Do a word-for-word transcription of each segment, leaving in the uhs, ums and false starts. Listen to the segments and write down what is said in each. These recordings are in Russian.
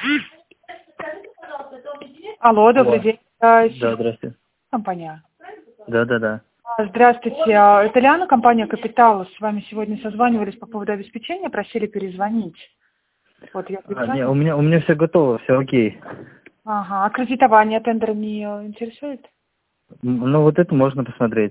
Алло, добрый Алло. день. А, Да, здравствуйте. Компания. Да, да, да. А, Здравствуйте, а, это Лиана, компания «Капитал». С вами сегодня созванивались по поводу обеспечения, просили перезвонить. Вот я А, не, перезвонила. у меня у меня все готово, все окей. Ага, а кредитование тендера не э, интересует? М, Ну вот это можно посмотреть.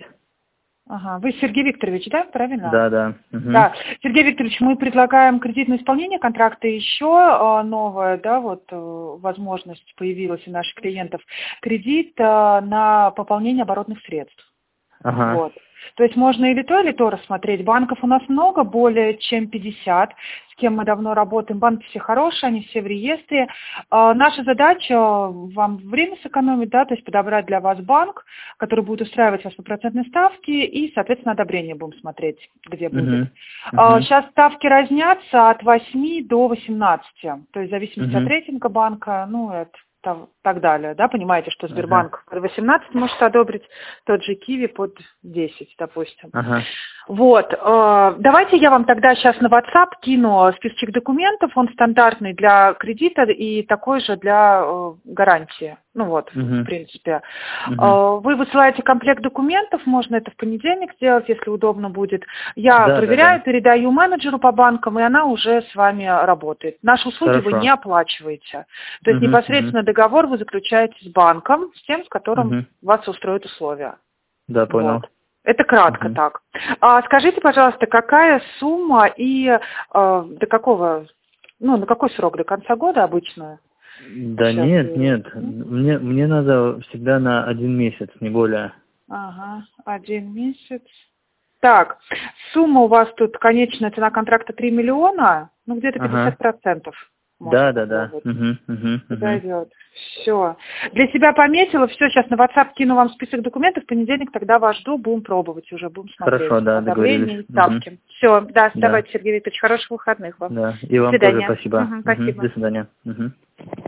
Ага, вы Сергей Викторович, да, правильно? Да, да. Мгм. Да, Сергей Викторович, мы предлагаем кредитное исполнение контракта, еще э, новая, да, вот э, возможность появилась у наших клиентов, кредит э, на пополнение оборотных средств. Ага. Вот. То есть можно или то, или то рассмотреть. Банков у нас много, более чем пятьдесят, с кем мы давно работаем. Банки все хорошие, они все в реестре. А, наша задача вам время сэкономить, да, то есть подобрать для вас банк, который будет устраивать вас по процентной ставке, и, соответственно, одобрение будем смотреть, где будет. Мгм. А, Мгм. сейчас ставки разнятся от восьми до восемнадцати, то есть в зависимости от Мгм. рейтинга банка, ну, это там, так далее, да, понимаете, что Ага. Сбербанк под восемнадцать может одобрить, тот же Киви под десять, допустим. Ага. Вот, э, давайте я вам тогда сейчас на WhatsApp кину списочек документов, он стандартный для кредита и такой же для э, гарантии, ну вот, в Мгм. принципе. Мгм. Э, вы высылаете комплект документов, можно это в понедельник сделать, если удобно будет. Я Да, да, проверяю, да. передаю менеджеру по банкам, и она уже с вами работает. Наши услуги вы не Хорошо. оплачиваете. То есть Мгм. Мгм. непосредственно договор вы заключаете с банком, с тем, с которым Мгм. вас устроят условия. Да, Вот. понял. Это кратко Мгм. так. А скажите, пожалуйста, какая сумма и э, до какого, ну, на какой срок? До конца года обычно? Да Сейчас. нет, нет. Мне мне надо всегда на один месяц, не более. Ага, один месяц. Так, сумма у вас тут, конечная цена контракта три миллиона, ну, где-то пятьдесят Ага. процентов можно Да, да, да. попробовать. Мгм. Мгм. Мгм. Подойдет. Все. Для себя пометила, все, сейчас на WhatsApp кину вам список документов, в понедельник тогда вас жду, будем пробовать уже, будем смотреть Хорошо, да, договорились. одобрение и Мгм. ставки. Все, да, Да. давайте, Сергей Викторович, хороших выходных вам. Да, и До вам тоже свидания. спасибо. Мгм, Мгм. спасибо. До свидания. Мгм.